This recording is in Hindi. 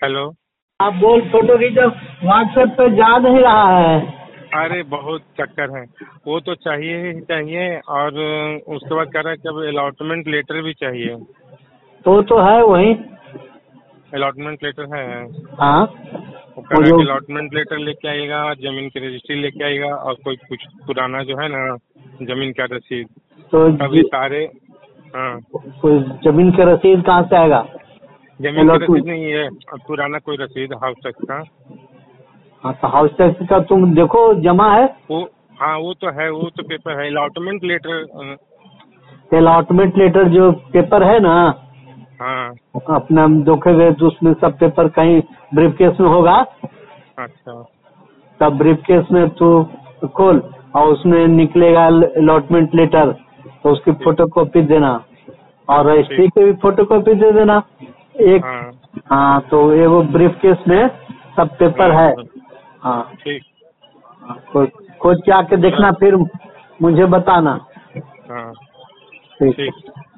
हेलो। आप बोल फोटो खींचो, व्हाट्सएप पे जा नहीं रहा है। अरे बहुत चक्कर है, वो तो चाहिए ही चाहिए। और उसके बाद कह रहा है कि अब अलॉटमेंट लेटर भी चाहिए। तो है वही। अलॉटमेंट लेटर है। हाँ, वो कह वो रहा है जो कि अलॉटमेंट लेटर लेके आएगा, जमीन की रजिस्ट्री लेके आएगा, और कोई कुछ पुराना जो है ना जमीन का रसीद। तो अभी सारे हाँ, कोई जमीन का रसीद कहाँ से आएगा? जमीन की रसीद अलॉटमेंट। नहीं है, पुराना कोई रसीद हाउस टैक्स का। हाँ, तो हाउस टैक्स का तुम देखो जमा है। वो हाँ, वो तो है, वो तो पेपर है अलॉटमेंट लेटर। अलॉटमेंट लेटर जो पेपर है ना, हाँ। अपना धोखे गए तो उसमें सब पेपर कहीं ब्रीफ केस में होगा। अच्छा। तब ब्रीफ केस में तू खोल और उसमें निकलेगा अलॉटमेंट लेटर, तो उसकी ठीक। फोटो कॉपी देना और रजिस्ट्री ठीक। की भी फोटो कॉपी दे देना एक। हाँ। हाँ, तो ये वो ब्रीफ केस में सब पेपर है। हाँ, ठीक। खोज के आके देखना, फिर मुझे बताना। हाँ ठीक। ठीक।